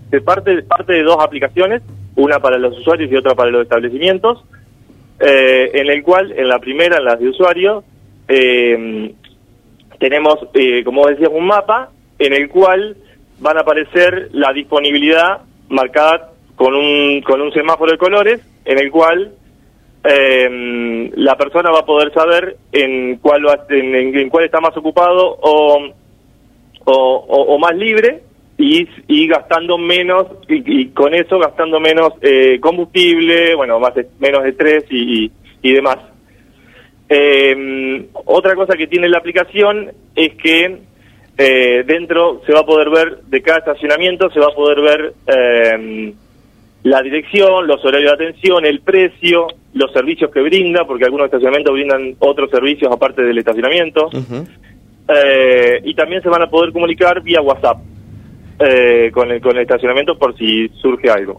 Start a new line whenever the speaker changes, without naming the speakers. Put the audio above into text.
parte de dos aplicaciones, una para los usuarios y otra para los establecimientos, en el cual, en la primera, en las de usuario, tenemos, como decías, un mapa en el cual van a aparecer la disponibilidad marcada con un semáforo de colores, en el cual la persona va a poder saber en cuál está más ocupado o más libre, y gastando menos, y con eso gastando menos combustible, bueno, menos estrés y demás. Otra cosa que tiene la aplicación es que dentro se va a poder ver, de cada estacionamiento se va a poder ver la dirección, los horarios de atención, el precio, los servicios que brinda, porque algunos estacionamientos brindan otros servicios aparte del estacionamiento. Y también se van a poder comunicar vía WhatsApp con el estacionamiento por si surge algo.